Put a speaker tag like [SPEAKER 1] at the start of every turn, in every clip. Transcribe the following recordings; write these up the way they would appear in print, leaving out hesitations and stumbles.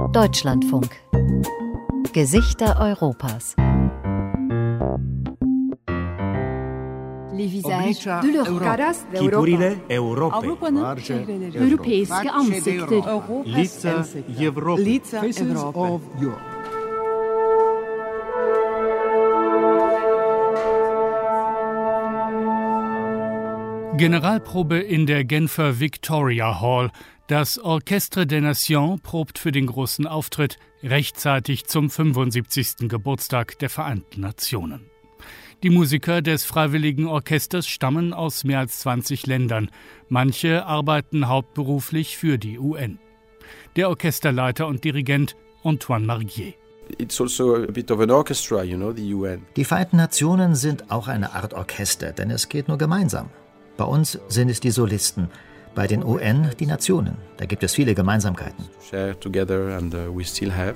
[SPEAKER 1] Deutschlandfunk. Gesichter Europas.
[SPEAKER 2] Les visages de l'Europe.
[SPEAKER 3] Caras d'Europa.
[SPEAKER 2] Europeiske ansikter.
[SPEAKER 4] Лица Европы.
[SPEAKER 3] Лица Европы.
[SPEAKER 5] Generalprobe in der Genfer Victoria Hall. Das Orchestre des Nations probt für den großen Auftritt rechtzeitig zum 75. Geburtstag der Vereinten Nationen. Die Musiker des Freiwilligen Orchesters stammen aus mehr als 20 Ländern. Manche arbeiten hauptberuflich für die UN. Der Orchesterleiter und Dirigent Antoine Marguier.
[SPEAKER 6] It's also a bit of an orchestra, the UN.
[SPEAKER 7] Die Vereinten Nationen sind auch eine Art Orchester, denn es geht nur gemeinsam. Bei uns sind es die Solisten, bei den UN die Nationen. Da gibt es viele Gemeinsamkeiten.
[SPEAKER 6] Share together and we still have.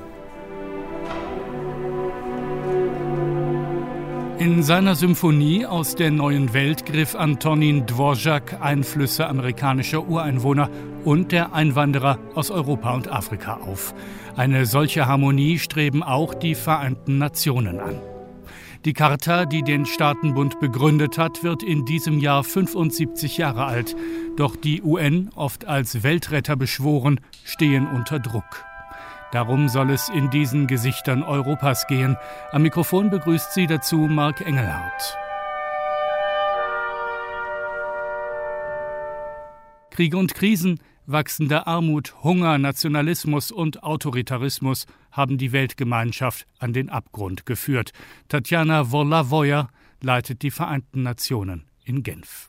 [SPEAKER 5] In seiner Symphonie aus der neuen Welt griff Antonin Dvorak Einflüsse amerikanischer Ureinwohner und der Einwanderer aus Europa und Afrika auf. Eine solche Harmonie streben auch die Vereinten Nationen an. Die Charta, die den Staatenbund begründet hat, wird in diesem Jahr 75 Jahre alt. Doch die UN, oft als Weltretter beschworen, stehen unter Druck. Darum soll es in diesen Gesichtern Europas gehen. Am Mikrofon begrüßt sie dazu Marc Engelhardt. Kriege und Krisen, wachsende Armut, Hunger, Nationalismus und Autoritarismus haben die Weltgemeinschaft an den Abgrund geführt. Tatjana Wolavoja leitet die Vereinten Nationen in Genf.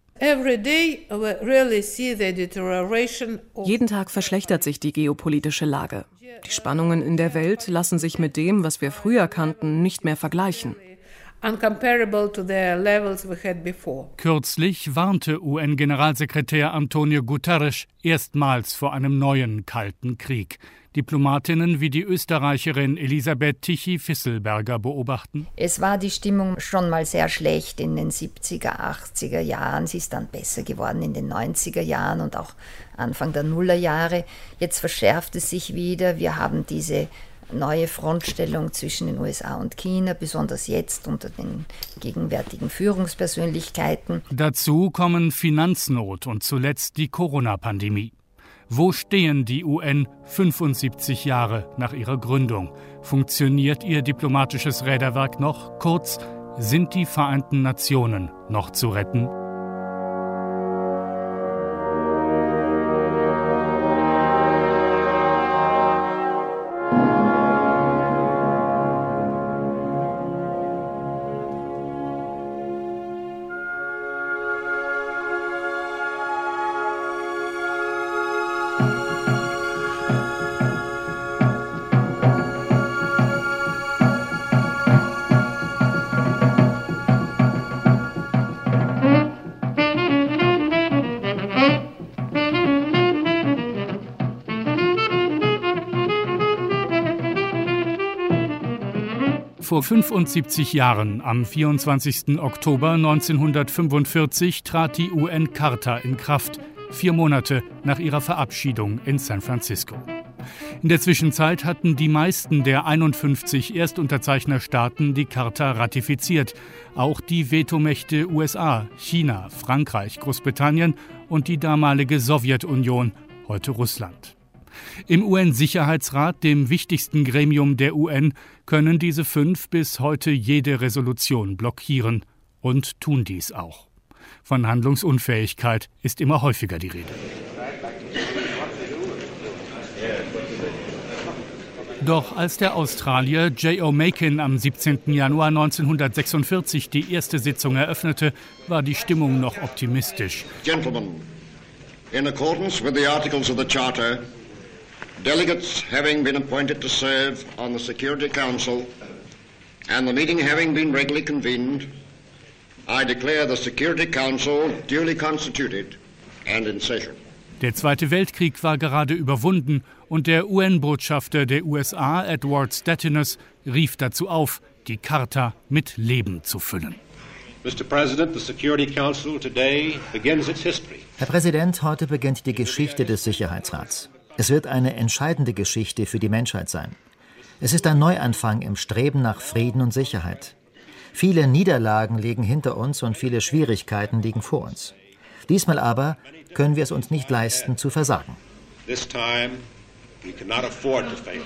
[SPEAKER 8] Jeden Tag verschlechtert sich die geopolitische Lage. Die Spannungen in der Welt lassen sich mit dem, was wir früher kannten, nicht mehr vergleichen.
[SPEAKER 5] Kürzlich warnte UN-Generalsekretär Antonio Guterres erstmals vor einem neuen Kalten Krieg. Diplomatinnen wie die Österreicherin Elisabeth Tichy-Fisselberger beobachten.
[SPEAKER 9] Es war die Stimmung schon mal sehr schlecht in den 70er, 80er Jahren. Sie ist dann besser geworden in den 90er Jahren und auch Anfang der Nullerjahre. Jetzt verschärft es sich wieder. Wir haben diese neue Frontstellung zwischen den USA und China, besonders jetzt unter den gegenwärtigen Führungspersönlichkeiten.
[SPEAKER 5] Dazu kommen Finanznot und zuletzt die Corona-Pandemie. Wo stehen die UN 75 Jahre nach ihrer Gründung? Funktioniert ihr diplomatisches Räderwerk noch? Kurz, sind die Vereinten Nationen noch zu retten? Vor 75 Jahren, am 24. Oktober 1945, trat die UN-Charta in Kraft, 4 Monate nach ihrer Verabschiedung in San Francisco. In der Zwischenzeit hatten die meisten der 51 Erstunterzeichnerstaaten die Charta ratifiziert. Auch die Vetomächte USA, China, Frankreich, Großbritannien und die damalige Sowjetunion, heute Russland. Im UN-Sicherheitsrat, dem wichtigsten Gremium der UN, können diese 5 bis heute jede Resolution blockieren und tun dies auch. Von Handlungsunfähigkeit ist immer häufiger die Rede. Doch als der Australier J.O. Makin am 17. Januar 1946 die erste Sitzung eröffnete, war die Stimmung noch optimistisch.
[SPEAKER 10] Gentlemen, in accordance with the articles of the Charter, delegates having been appointed to serve on the Security Council and the meeting having been regularly convened, I declare the Security Council duly constituted and in session.
[SPEAKER 5] Der Zweite Weltkrieg war gerade überwunden und der UN-Botschafter der USA, Edward Stettines, rief dazu auf, die Charta mit Leben zu füllen.
[SPEAKER 11] Mr. President, the Security Council today begins its history.
[SPEAKER 7] Herr Präsident, heute beginnt die Geschichte des Sicherheitsrats. Es wird eine entscheidende Geschichte für die Menschheit sein. Es ist ein Neuanfang im Streben nach Frieden und Sicherheit. Viele Niederlagen liegen hinter uns und viele Schwierigkeiten liegen vor uns. Diesmal aber können wir es uns nicht leisten, zu versagen.
[SPEAKER 11] This time we cannot afford to fail.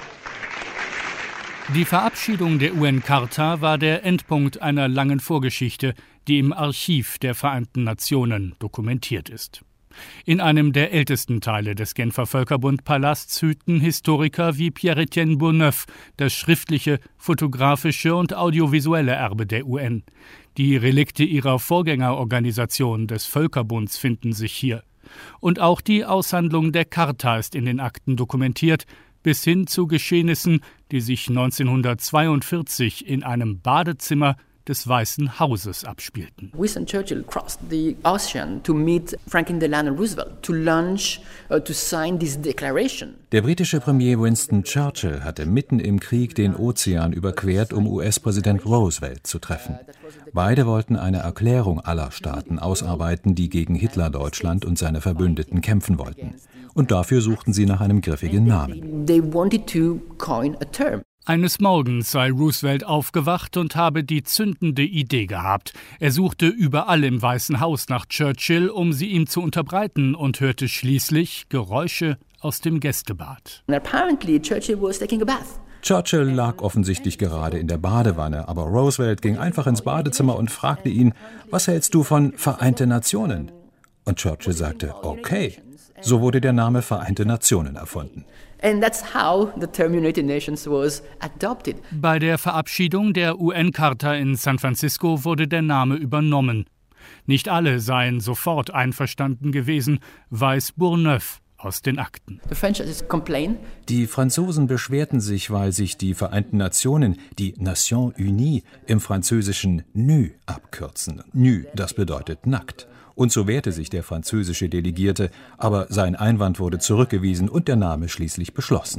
[SPEAKER 5] Die Verabschiedung der UN-Charta war der Endpunkt einer langen Vorgeschichte, die im Archiv der Vereinten Nationen dokumentiert ist. In einem der ältesten Teile des Genfer Völkerbund-Palasts hüten Historiker wie Pierre-Étienne Bourneuf das schriftliche, fotografische und audiovisuelle Erbe der UN. Die Relikte ihrer Vorgängerorganisation des Völkerbunds finden sich hier. Und auch die Aushandlung der Charta ist in den Akten dokumentiert, bis hin zu Geschehnissen, die sich 1942 in einem Badezimmer des Weißen Hauses abspielten.
[SPEAKER 12] Winston Churchill crossed the ocean to meet Franklin Delano Roosevelt to launch, to sign this declaration.
[SPEAKER 13] Der britische Premier Winston Churchill hatte mitten im Krieg den Ozean überquert, um US-Präsident Roosevelt zu treffen. Beide wollten eine Erklärung aller Staaten ausarbeiten, die gegen Hitler-Deutschland und seine Verbündeten kämpfen wollten. Und dafür suchten sie nach einem griffigen Namen.
[SPEAKER 12] They wanted to coin a term.
[SPEAKER 5] Eines Morgens sei Roosevelt aufgewacht und habe die zündende Idee gehabt. Er suchte überall im Weißen Haus nach Churchill, um sie ihm zu unterbreiten, und hörte schließlich Geräusche aus dem Gästebad.
[SPEAKER 12] Apparently Churchill was taking a bath.
[SPEAKER 13] Churchill lag offensichtlich gerade in der Badewanne, aber Roosevelt ging einfach ins Badezimmer und fragte ihn, was hältst du von Vereinte Nationen? Und Churchill sagte, okay. So wurde der Name Vereinte Nationen erfunden.
[SPEAKER 12] And that's how the term United Nations was adopted.
[SPEAKER 5] Bei der Verabschiedung der UN-Charta in San Francisco wurde der Name übernommen. Nicht alle seien sofort einverstanden gewesen, weiß Bourneuf aus den Akten.
[SPEAKER 13] Die Franzosen beschwerten sich, weil sich die Vereinten Nationen, die Nations Unies, im Französischen NU abkürzen. NU, das bedeutet nackt. Und so wehrte sich der französische Delegierte, aber sein Einwand wurde zurückgewiesen und der Name schließlich beschlossen.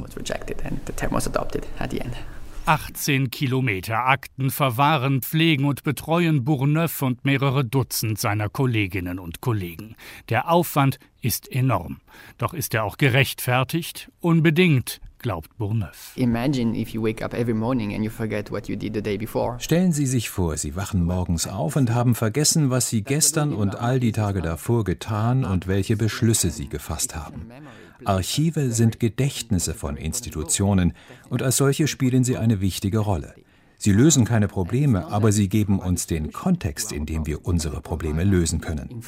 [SPEAKER 5] 18 Kilometer Akten verwahren, pflegen und betreuen Bourneuf und mehrere Dutzend seiner Kolleginnen und Kollegen. Der Aufwand ist enorm. Doch ist er auch gerechtfertigt? Unbedingt, glaubt Bourneuf.
[SPEAKER 13] Stellen Sie sich vor, Sie wachen morgens auf und haben vergessen, was Sie gestern und all die Tage davor getan und welche Beschlüsse Sie gefasst haben. Archive sind Gedächtnisse von Institutionen und als solche spielen sie eine wichtige Rolle. Sie lösen keine Probleme, aber sie geben uns den Kontext, in dem wir unsere Probleme lösen können.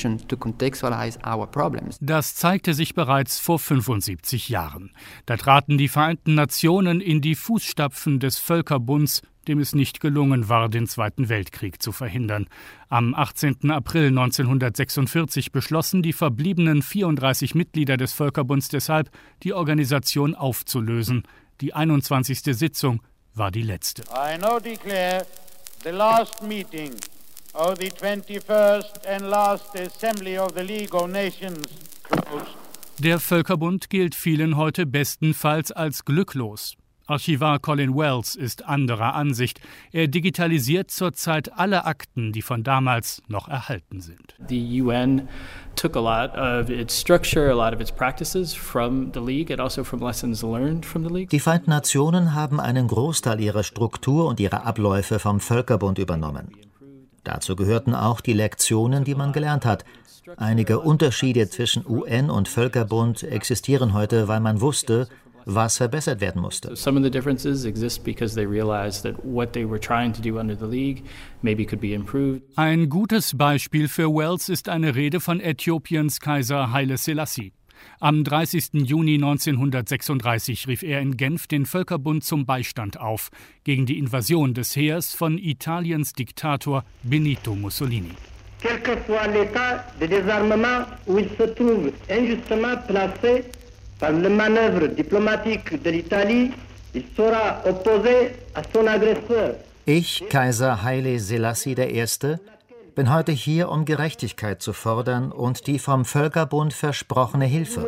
[SPEAKER 5] Das zeigte sich bereits vor 75 Jahren. Da traten die Vereinten Nationen in die Fußstapfen des Völkerbunds, dem es nicht gelungen war, den Zweiten Weltkrieg zu verhindern. Am 18. April 1946 beschlossen die verbliebenen 34 Mitglieder des Völkerbunds deshalb, die Organisation aufzulösen. Die 21. Sitzung war die letzte.
[SPEAKER 14] I now declare the last meeting of the 21st and last Assembly of the League of Nations closed.
[SPEAKER 5] Der Völkerbund gilt vielen heute bestenfalls als glücklos. Archivar Colin Wells ist anderer Ansicht. Er digitalisiert zurzeit alle Akten, die von damals noch erhalten sind.
[SPEAKER 15] The UN took a lot of its structure, a lot of its practices from the League and also from lessons learned from the League.
[SPEAKER 7] Die Vereinten Nationen haben einen Großteil ihrer Struktur und ihrer Abläufe vom Völkerbund übernommen. Dazu gehörten auch die Lektionen, die man gelernt hat. Einige Unterschiede zwischen UN und Völkerbund existieren heute, weil man wusste, was verbessert werden musste.
[SPEAKER 15] Some of the differences exist because they realized that what they were trying to do under the League maybe could be improved.
[SPEAKER 5] Ein gutes Beispiel für Wells ist eine Rede von Äthiopiens Kaiser Haile Selassie. Am 30. Juni 1936 rief er in Genf den Völkerbund zum Beistand auf gegen die Invasion des Heers von Italiens Diktator Benito Mussolini.
[SPEAKER 14] Quel que soit l'état de désarmement où il se trouve injustement placé par les manœuvres diplomatiques de l'Italie, il sera opposé à son agresseur.
[SPEAKER 7] Ich, Kaiser Haile Selassie I., bin heute hier, um Gerechtigkeit zu fordern und die vom Völkerbund versprochene Hilfe.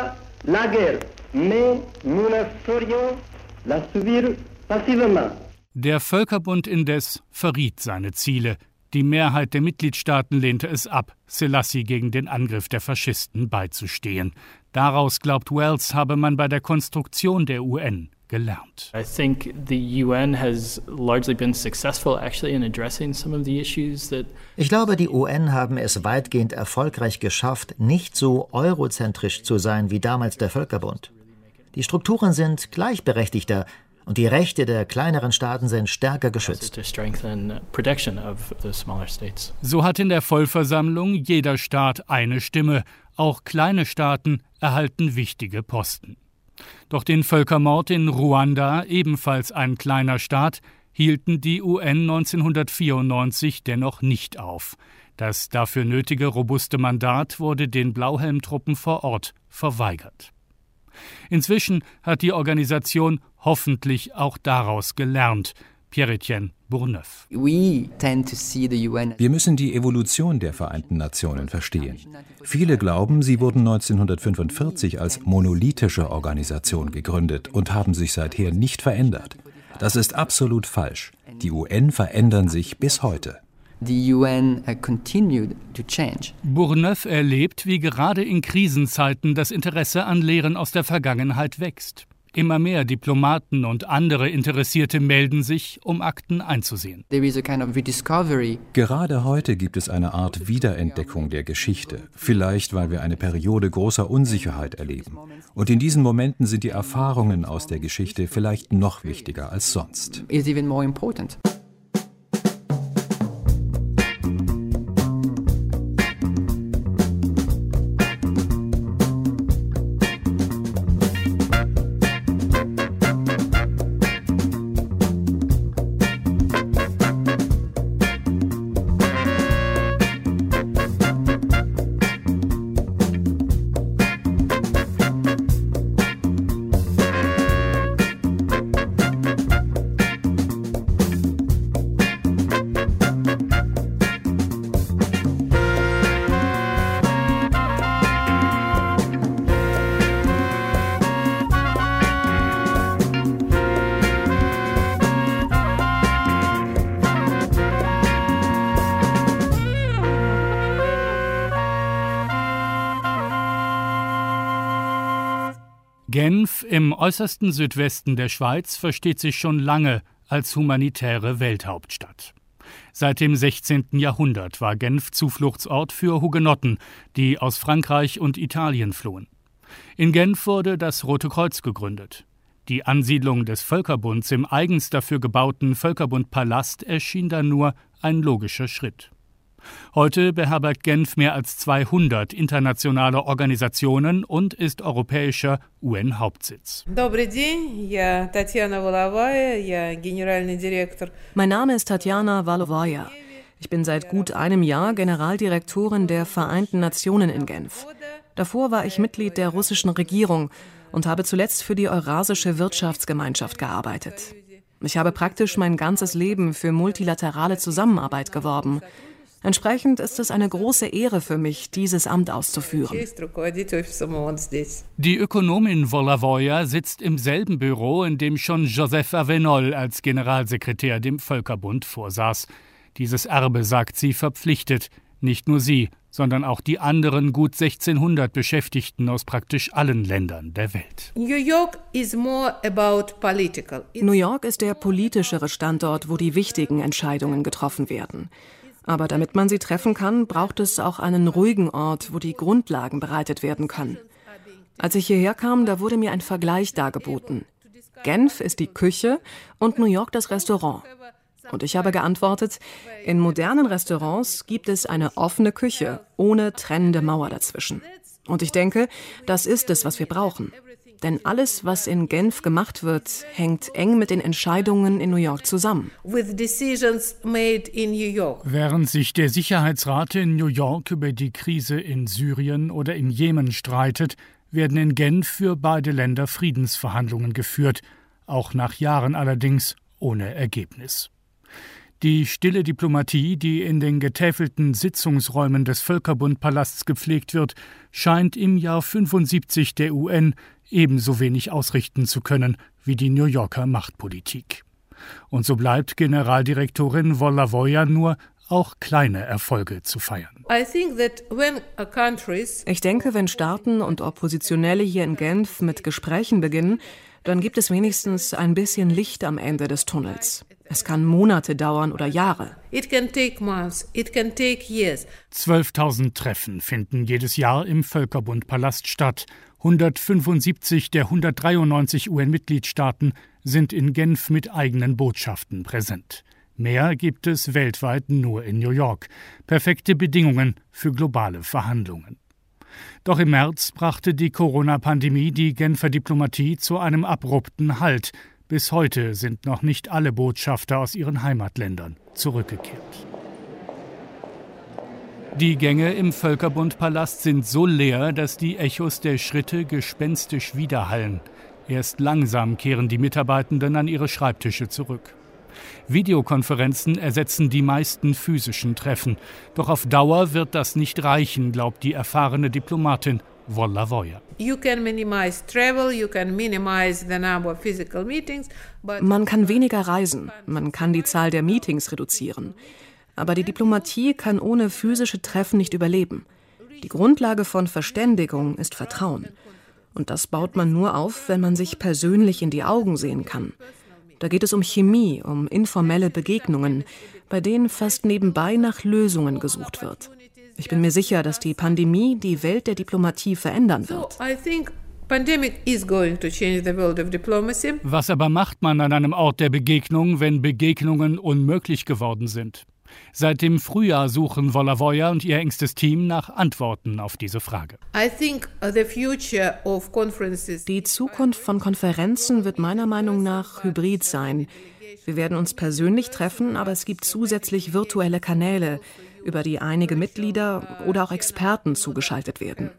[SPEAKER 5] Der Völkerbund indes verriet seine Ziele. Die Mehrheit der Mitgliedstaaten lehnte es ab, Selassie gegen den Angriff der Faschisten beizustehen. Daraus, glaubt Wells, habe man bei der Konstruktion der UN gelernt.
[SPEAKER 15] I think the UN has largely been successful actually in addressing some of the issues that.
[SPEAKER 7] Ich glaube, die UN haben es weitgehend erfolgreich geschafft, nicht so eurozentrisch zu sein wie damals der Völkerbund. Die Strukturen sind gleichberechtigter und die Rechte der kleineren Staaten sind stärker geschützt.
[SPEAKER 5] So hat in der Vollversammlung jeder Staat eine Stimme. Auch kleine Staaten erhalten wichtige Posten. Doch den Völkermord in Ruanda, ebenfalls ein kleiner Staat, hielten die UN 1994 dennoch nicht auf. Das dafür nötige robuste Mandat wurde den Blauhelmtruppen vor Ort verweigert. Inzwischen hat die Organisation hoffentlich auch daraus gelernt. Pierre-Étienne Bourneuf.
[SPEAKER 13] Wir müssen die Evolution der Vereinten Nationen verstehen. Viele glauben, sie wurden 1945 als monolithische Organisation gegründet und haben sich seither nicht verändert. Das ist absolut falsch. Die UN verändern sich bis heute.
[SPEAKER 12] The UN continued to change.
[SPEAKER 5] Bourneuf erlebt, wie gerade in Krisenzeiten das Interesse an Lehren aus der Vergangenheit wächst. Immer mehr Diplomaten und andere Interessierte melden sich, um Akten einzusehen.
[SPEAKER 12] There is a kind of rediscovery.
[SPEAKER 13] Gerade heute gibt es eine Art Wiederentdeckung der Geschichte. Vielleicht, weil wir eine Periode großer Unsicherheit erleben. Und in diesen Momenten sind die Erfahrungen aus der Geschichte vielleicht noch wichtiger als sonst.
[SPEAKER 12] Is even more important.
[SPEAKER 5] Genf im äußersten Südwesten der Schweiz versteht sich schon lange als humanitäre Welthauptstadt. Seit dem 16. Jahrhundert war Genf Zufluchtsort für Hugenotten, die aus Frankreich und Italien flohen. In Genf wurde das Rote Kreuz gegründet. Die Ansiedlung des Völkerbunds im eigens dafür gebauten Völkerbundpalast erschien dann nur ein logischer Schritt. Heute beherbergt Genf mehr als 200 internationale Organisationen und ist europäischer UN-Hauptsitz.
[SPEAKER 8] Mein Name ist Tatjana Walowaja. Ich bin seit gut einem Jahr Generaldirektorin der Vereinten Nationen in Genf. Davor war ich Mitglied der russischen Regierung und habe zuletzt für die Eurasische Wirtschaftsgemeinschaft gearbeitet. Ich habe praktisch mein ganzes Leben für multilaterale Zusammenarbeit geworben. Entsprechend ist es eine große Ehre für mich, dieses Amt auszuführen.
[SPEAKER 5] Die Ökonomin Wolowoja sitzt im selben Büro, in dem schon Joseph Avenol als Generalsekretär dem Völkerbund vorsaß. Dieses Erbe, sagt sie, verpflichtet nicht nur sie, sondern auch die anderen gut 1600 Beschäftigten aus praktisch allen Ländern der Welt.
[SPEAKER 8] New York ist der politischere Standort, wo die wichtigen Entscheidungen getroffen werden. Aber damit man sie treffen kann, braucht es auch einen ruhigen Ort, wo die Grundlagen bereitet werden können. Als ich hierher kam, da wurde mir ein Vergleich dargeboten. Genf ist die Küche und New York das Restaurant. Und ich habe geantwortet, in modernen Restaurants gibt es eine offene Küche, ohne trennende Mauer dazwischen. Und ich denke, das ist es, was wir brauchen. Denn alles, was in Genf gemacht wird, hängt eng mit den Entscheidungen in New York zusammen.
[SPEAKER 5] Während sich der Sicherheitsrat in New York über die Krise in Syrien oder im Jemen streitet, werden in Genf für beide Länder Friedensverhandlungen geführt, auch nach Jahren allerdings ohne Ergebnis. Die stille Diplomatie, die in den getäfelten Sitzungsräumen des Völkerbundpalasts gepflegt wird, scheint im Jahr 75 der UN ebenso wenig ausrichten zu können wie die New Yorker Machtpolitik. Und so bleibt Generaldirektorin Wolowoja nur auch kleine Erfolge zu feiern.
[SPEAKER 8] Ich denke, wenn Staaten und Oppositionelle hier in Genf mit Gesprächen beginnen, dann gibt es wenigstens ein bisschen Licht am Ende des Tunnels. Es kann Monate dauern oder Jahre.
[SPEAKER 5] 12.000 Treffen finden jedes Jahr im Völkerbundpalast statt. 175 der 193 UN-Mitgliedstaaten sind in Genf mit eigenen Botschaften präsent. Mehr gibt es weltweit nur in New York. Perfekte Bedingungen für globale Verhandlungen. Doch im März brachte die Corona-Pandemie die Genfer Diplomatie zu einem abrupten Halt. Bis heute sind noch nicht alle Botschafter aus ihren Heimatländern zurückgekehrt. Die Gänge im Völkerbundpalast sind so leer, dass die Echos der Schritte gespenstisch widerhallen. Erst langsam kehren die Mitarbeitenden an ihre Schreibtische zurück. Videokonferenzen ersetzen die meisten physischen Treffen. Doch auf Dauer wird das nicht reichen, glaubt die erfahrene Diplomatin Wolla-Woya.
[SPEAKER 8] Man kann weniger reisen, man kann die Zahl der Meetings reduzieren. Aber die Diplomatie kann ohne physische Treffen nicht überleben. Die Grundlage von Verständigung ist Vertrauen. Und das baut man nur auf, wenn man sich persönlich in die Augen sehen kann. Da geht es um Chemie, um informelle Begegnungen, bei denen fast nebenbei nach Lösungen gesucht wird. Ich bin mir sicher, dass die Pandemie die Welt der Diplomatie verändern wird.
[SPEAKER 5] Was aber macht man an einem Ort der Begegnung, wenn Begegnungen unmöglich geworden sind? Seit dem Frühjahr suchen Wolla-Woya und ihr engstes Team nach Antworten auf diese Frage.
[SPEAKER 8] Die Zukunft von Konferenzen wird meiner Meinung nach hybrid sein. Wir werden uns persönlich treffen, aber es gibt zusätzlich virtuelle Kanäle, über die einige Mitglieder oder auch Experten zugeschaltet werden.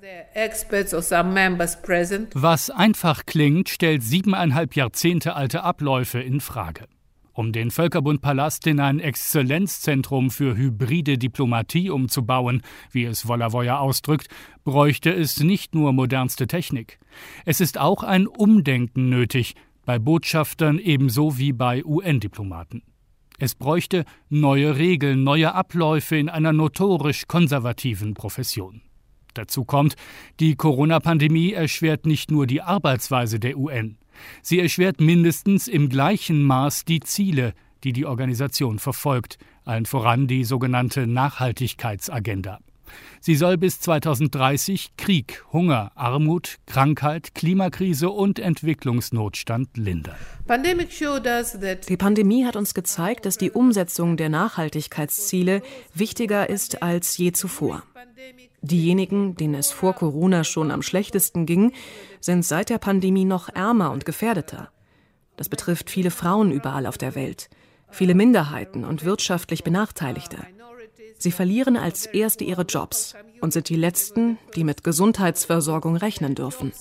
[SPEAKER 5] Was einfach klingt, stellt 7,5 Jahrzehnte alte Abläufe in Frage. Um den Völkerbundpalast in ein Exzellenzzentrum für hybride Diplomatie umzubauen, wie es Wolla-Woya ausdrückt, bräuchte es nicht nur modernste Technik. Es ist auch ein Umdenken nötig, bei Botschaftern ebenso wie bei UN-Diplomaten. Es bräuchte neue Regeln, neue Abläufe in einer notorisch konservativen Profession. Dazu kommt, die Corona-Pandemie erschwert nicht nur die Arbeitsweise der UN. Sie erschwert mindestens im gleichen Maß die Ziele, die die Organisation verfolgt, allen voran die sogenannte Nachhaltigkeitsagenda. Sie soll bis 2030 Krieg, Hunger, Armut, Krankheit, Klimakrise und Entwicklungsnotstand lindern.
[SPEAKER 8] Die Pandemie hat uns gezeigt, dass die Umsetzung der Nachhaltigkeitsziele wichtiger ist als je zuvor. Diejenigen, denen es vor Corona schon am schlechtesten ging, sind seit der Pandemie noch ärmer und gefährdeter. Das betrifft viele Frauen überall auf der Welt, viele Minderheiten und wirtschaftlich Benachteiligte. Sie verlieren als Erste ihre Jobs und sind die Letzten, die mit Gesundheitsversorgung rechnen dürfen.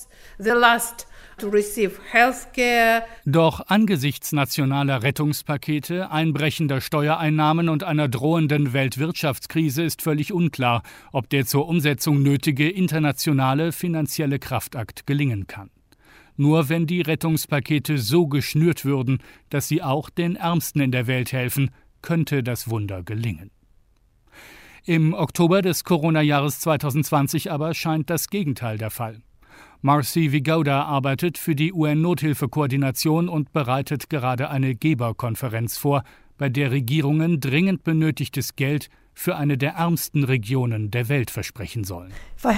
[SPEAKER 5] Doch angesichts nationaler Rettungspakete, einbrechender Steuereinnahmen und einer drohenden Weltwirtschaftskrise ist völlig unklar, ob der zur Umsetzung nötige internationale finanzielle Kraftakt gelingen kann. Nur wenn die Rettungspakete so geschnürt würden, dass sie auch den Ärmsten in der Welt helfen, könnte das Wunder gelingen. Im Oktober des Corona-Jahres 2020 aber scheint das Gegenteil der Fall. Marcy Vigoda arbeitet für die UN-Nothilfekoordination und bereitet gerade eine Geberkonferenz vor, bei der Regierungen dringend benötigtes Geld für eine der ärmsten Regionen der Welt versprechen sollen.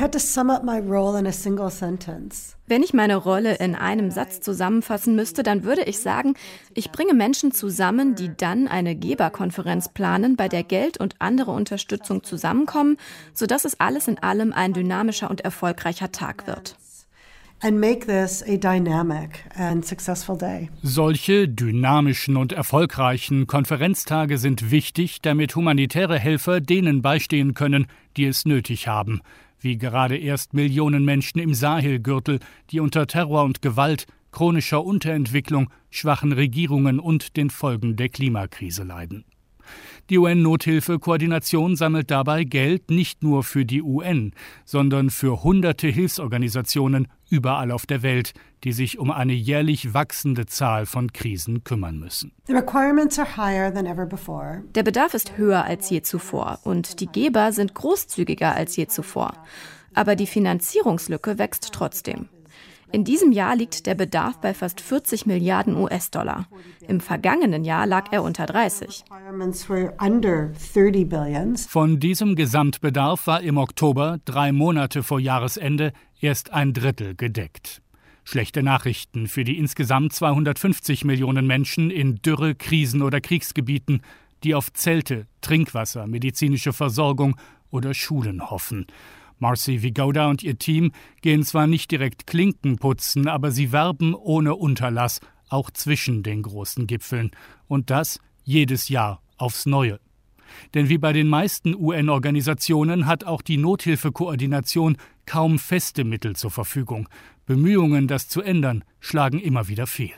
[SPEAKER 16] Wenn ich meine Rolle in einem Satz zusammenfassen müsste, dann würde ich sagen, ich bringe Menschen zusammen, die dann eine Geberkonferenz planen, bei der Geld und andere Unterstützung zusammenkommen, sodass es alles in allem ein dynamischer und erfolgreicher Tag wird.
[SPEAKER 17] And make this a dynamic and successful day.
[SPEAKER 5] Solche dynamischen und erfolgreichen Konferenztage sind wichtig, damit humanitäre Helfer denen beistehen können, die es nötig haben, wie gerade erst Millionen Menschen im Sahelgürtel, die unter Terror und Gewalt, chronischer Unterentwicklung, schwachen Regierungen und den Folgen der Klimakrise leiden. Die UN-Nothilfe-Koordination sammelt dabei Geld nicht nur für die UN, sondern für hunderte Hilfsorganisationen überall auf der Welt, die sich um eine jährlich wachsende Zahl von Krisen kümmern müssen.
[SPEAKER 17] The requirements are higher than ever before.
[SPEAKER 16] Der Bedarf ist höher als je zuvor und die Geber sind großzügiger als je zuvor. Aber die Finanzierungslücke wächst trotzdem. In diesem Jahr liegt der Bedarf bei fast 40 Milliarden US-Dollar. Im vergangenen Jahr lag er unter 30.
[SPEAKER 5] Von diesem Gesamtbedarf war im Oktober, 3 Monate vor Jahresende, erst ein Drittel gedeckt. Schlechte Nachrichten für die insgesamt 250 Millionen Menschen in Dürre-, Krisen- oder Kriegsgebieten, die auf Zelte, Trinkwasser, medizinische Versorgung oder Schulen hoffen. Marcy Vigoda und ihr Team gehen zwar nicht direkt Klinken putzen, aber sie werben ohne Unterlass, auch zwischen den großen Gipfeln. Und das jedes Jahr aufs Neue. Denn wie bei den meisten UN-Organisationen hat auch die Nothilfekoordination kaum feste Mittel zur Verfügung. Bemühungen, das zu ändern, schlagen immer wieder fehl.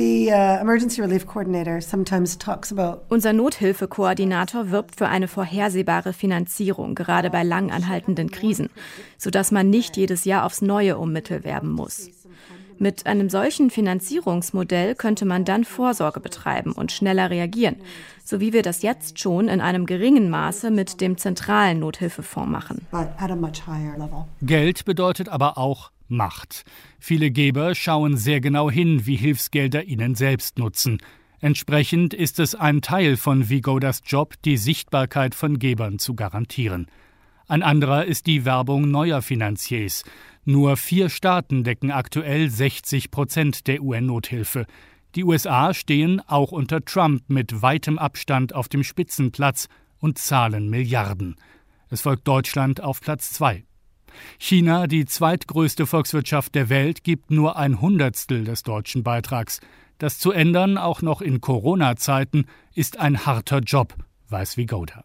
[SPEAKER 16] Unser Nothilfekoordinator wirbt für eine vorhersehbare Finanzierung, gerade bei lang anhaltenden Krisen, sodass man nicht jedes Jahr aufs Neue um Mittel werben muss. Mit einem solchen Finanzierungsmodell könnte man dann Vorsorge betreiben und schneller reagieren, so wie wir das jetzt schon in einem geringen Maße mit dem zentralen Nothilfefonds machen.
[SPEAKER 5] Geld bedeutet aber auch Macht. Viele Geber schauen sehr genau hin, wie Hilfsgelder ihnen selbst nutzen. Entsprechend ist es ein Teil von Vigodas Job, die Sichtbarkeit von Gebern zu garantieren. Ein anderer ist die Werbung neuer Finanziers. Nur 4 Staaten decken aktuell 60% der UN-Nothilfe. Die USA stehen auch unter Trump mit weitem Abstand auf dem Spitzenplatz und zahlen Milliarden. Es folgt Deutschland auf Platz 2. China, die zweitgrößte Volkswirtschaft der Welt, gibt nur 1/100 des deutschen Beitrags. Das zu ändern, auch noch in Corona-Zeiten, ist ein harter Job, weiß Vigoda.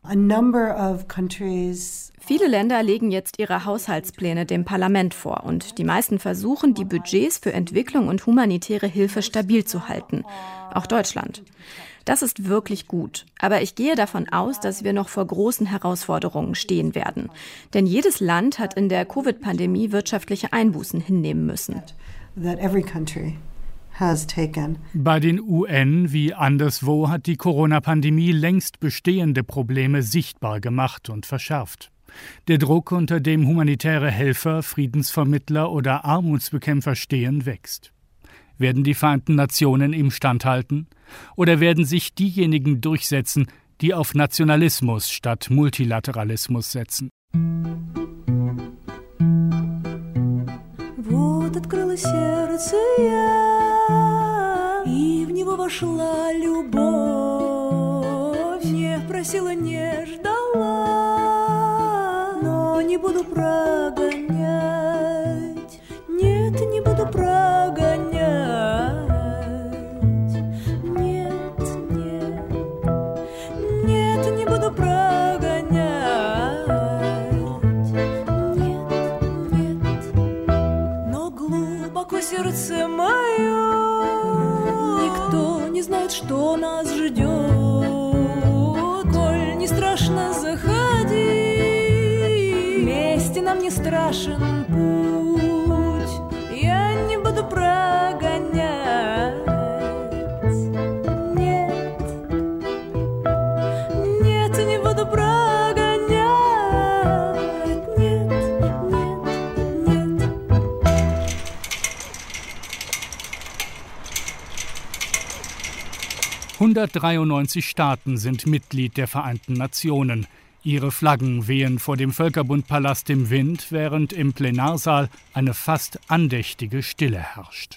[SPEAKER 16] Viele Länder legen jetzt ihre Haushaltspläne dem Parlament vor und die meisten versuchen, die Budgets für Entwicklung und humanitäre Hilfe stabil zu halten. Auch Deutschland. Das ist wirklich gut. Aber ich gehe davon aus, dass wir noch vor großen Herausforderungen stehen werden. Denn jedes Land hat in der Covid-Pandemie wirtschaftliche Einbußen hinnehmen müssen.
[SPEAKER 5] Bei den UN wie anderswo hat die Corona-Pandemie längst bestehende Probleme sichtbar gemacht und verschärft. Der Druck, unter dem humanitäre Helfer, Friedensvermittler oder Armutsbekämpfer stehen, wächst. Werden die Vereinten Nationen ihm standhalten? Oder werden sich diejenigen durchsetzen, die auf Nationalismus statt Multilateralismus setzen?
[SPEAKER 18] Вот открыла сердце я, и в него вошла любовь. Не просила, не ждала, но не буду прогонять. Нет, не буду прогонять. Нет, нет, нет, не буду прогонять. Нет, нет, но глубоко сердце мое, никто не знает, что нас ждет. Коль не страшно, заходи, вместе нам не страшен путь. Я не буду прогонять. Нет, нет, не буду прогонять. Нет, нет, нет.
[SPEAKER 5] 193 Staaten sind Mitglied der Vereinten Nationen. Ihre Flaggen wehen vor dem Völkerbundpalast im Wind, während im Plenarsaal eine fast andächtige Stille herrscht.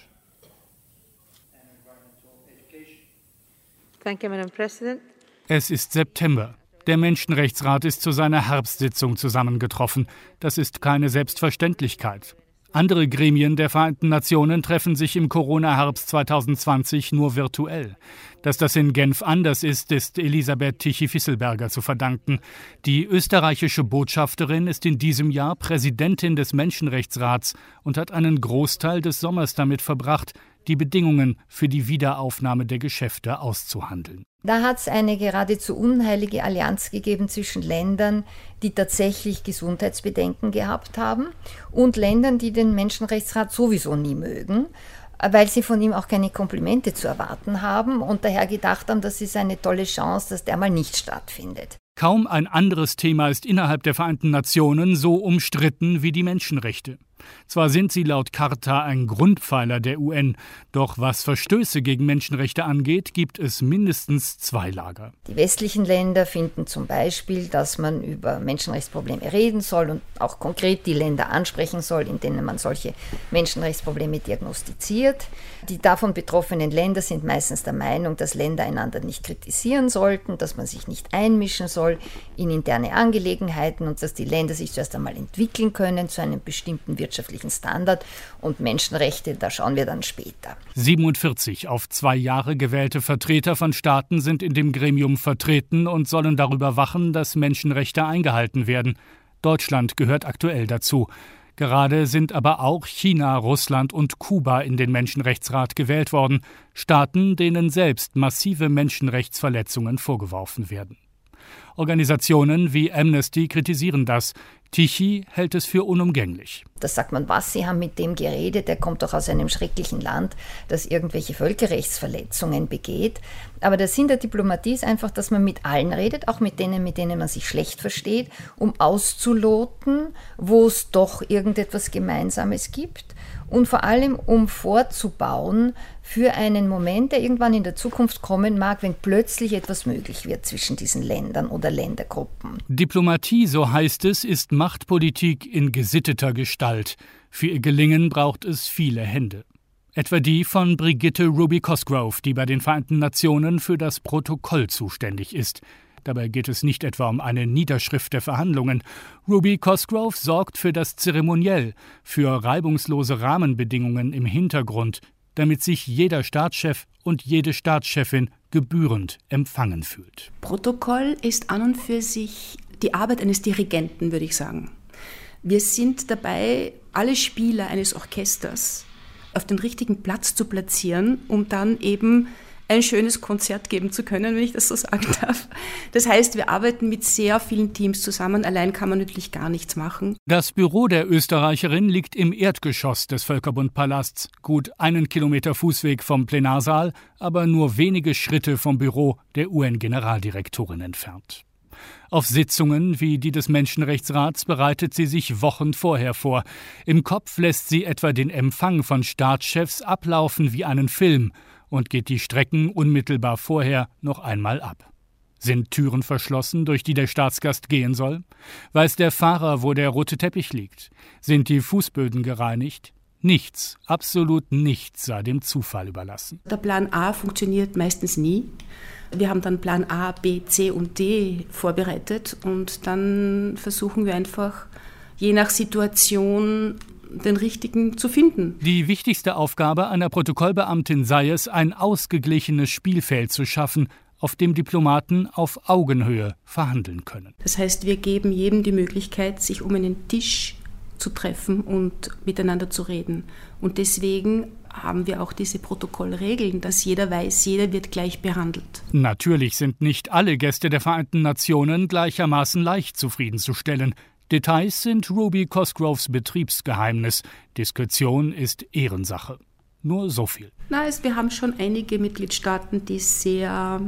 [SPEAKER 19] Thank you, Madam President.
[SPEAKER 5] Es ist September. Der Menschenrechtsrat ist zu seiner Herbstsitzung zusammengetroffen. Das ist keine Selbstverständlichkeit. Andere Gremien der Vereinten Nationen treffen sich im Corona-Herbst 2020 nur virtuell. Dass das in Genf anders ist Elisabeth Tichy-Fisselberger zu verdanken. Die österreichische Botschafterin ist in diesem Jahr Präsidentin des Menschenrechtsrats und hat einen Großteil des Sommers damit verbracht, die Bedingungen für die Wiederaufnahme der Geschäfte auszuhandeln.
[SPEAKER 9] Da hat es eine geradezu unheilige Allianz gegeben zwischen Ländern, die tatsächlich Gesundheitsbedenken gehabt haben und Ländern, die den Menschenrechtsrat sowieso nie mögen, weil sie von ihm auch keine Komplimente zu erwarten haben und daher gedacht haben, das ist eine tolle Chance, dass der mal nicht stattfindet.
[SPEAKER 5] Kaum ein anderes Thema ist innerhalb der Vereinten Nationen so umstritten wie die Menschenrechte. Zwar sind sie laut Charta ein Grundpfeiler der UN, doch was Verstöße gegen Menschenrechte angeht, gibt es mindestens 2 Lager.
[SPEAKER 9] Die westlichen Länder finden zum Beispiel, dass man über Menschenrechtsprobleme reden soll und auch konkret die Länder ansprechen soll, in denen man solche Menschenrechtsprobleme diagnostiziert. Die davon betroffenen Länder sind meistens der Meinung, dass Länder einander nicht kritisieren sollten, dass man sich nicht einmischen soll in interne Angelegenheiten und dass die Länder sich zuerst einmal entwickeln können zu einem bestimmten wirtschaftlichen Standard und Menschenrechte, da schauen wir dann später.
[SPEAKER 5] 47 auf 2 Jahre gewählte Vertreter von Staaten sind in dem Gremium vertreten und sollen darüber wachen, dass Menschenrechte eingehalten werden. Deutschland gehört aktuell dazu. Gerade sind aber auch China, Russland und Kuba in den Menschenrechtsrat gewählt worden, Staaten, denen selbst massive Menschenrechtsverletzungen vorgeworfen werden. Organisationen wie Amnesty kritisieren das. Tichy hält es für unumgänglich.
[SPEAKER 9] Da sagt man, was, Sie haben mit dem geredet, der kommt doch aus einem schrecklichen Land, das irgendwelche Völkerrechtsverletzungen begeht. Aber der Sinn der Diplomatie ist einfach, dass man mit allen redet, auch mit denen man sich schlecht versteht, um auszuloten, wo es doch irgendetwas Gemeinsames gibt und vor allem um vorzubauen für einen Moment, der irgendwann in der Zukunft kommen mag, wenn plötzlich etwas möglich wird zwischen diesen Ländern oder Ländergruppen.
[SPEAKER 5] Diplomatie, so heißt es, ist Machtpolitik in gesitteter Gestalt. Für ihr Gelingen braucht es viele Hände. Etwa die von Brigitte Ruby Cosgrove, die bei den Vereinten Nationen für das Protokoll zuständig ist. Dabei geht es nicht etwa um eine Niederschrift der Verhandlungen. Ruby Cosgrove sorgt für das Zeremoniell, für reibungslose Rahmenbedingungen im Hintergrund, damit sich jeder Staatschef und jede Staatschefin gebührend empfangen fühlt.
[SPEAKER 19] Protokoll ist an und für sich die Arbeit eines Dirigenten, würde ich sagen. Wir sind dabei, alle Spieler eines Orchesters auf den richtigen Platz zu platzieren, um dann eben ein schönes Konzert geben zu können, wenn ich das so sagen darf. Das heißt, wir arbeiten mit sehr vielen Teams zusammen. Allein kann man natürlich gar nichts machen.
[SPEAKER 5] Das Büro der Österreicherin liegt im Erdgeschoss des Völkerbundpalasts, gut 1 Kilometer Fußweg vom Plenarsaal, aber nur wenige Schritte vom Büro der UN-Generaldirektorin entfernt. Auf Sitzungen wie die des Menschenrechtsrats bereitet sie sich Wochen vorher vor. Im Kopf lässt sie etwa den Empfang von Staatschefs ablaufen wie einen Film und geht die Strecken unmittelbar vorher noch einmal ab. Sind Türen verschlossen, durch die der Staatsgast gehen soll? Weiß der Fahrer, wo der rote Teppich liegt? Sind die Fußböden gereinigt? Nichts, absolut nichts sei dem Zufall überlassen.
[SPEAKER 19] Der Plan A funktioniert meistens nie. Wir haben dann Plan A, B, C und D vorbereitet und dann versuchen wir einfach, je nach Situation, den richtigen zu finden.
[SPEAKER 5] Die wichtigste Aufgabe einer Protokollbeamtin sei es, ein ausgeglichenes Spielfeld zu schaffen, auf dem Diplomaten auf Augenhöhe verhandeln können.
[SPEAKER 19] Das heißt, wir geben jedem die Möglichkeit, sich um einen Tisch zu treffen und miteinander zu reden. Und deswegen haben wir auch diese Protokollregeln, dass jeder weiß, jeder wird gleich behandelt.
[SPEAKER 5] Natürlich sind nicht alle Gäste der Vereinten Nationen gleichermaßen leicht zufriedenzustellen. Details sind Ruby Cosgroves Betriebsgeheimnis. Diskretion ist Ehrensache. Nur so viel.
[SPEAKER 19] Wir haben schon einige Mitgliedstaaten, die sehr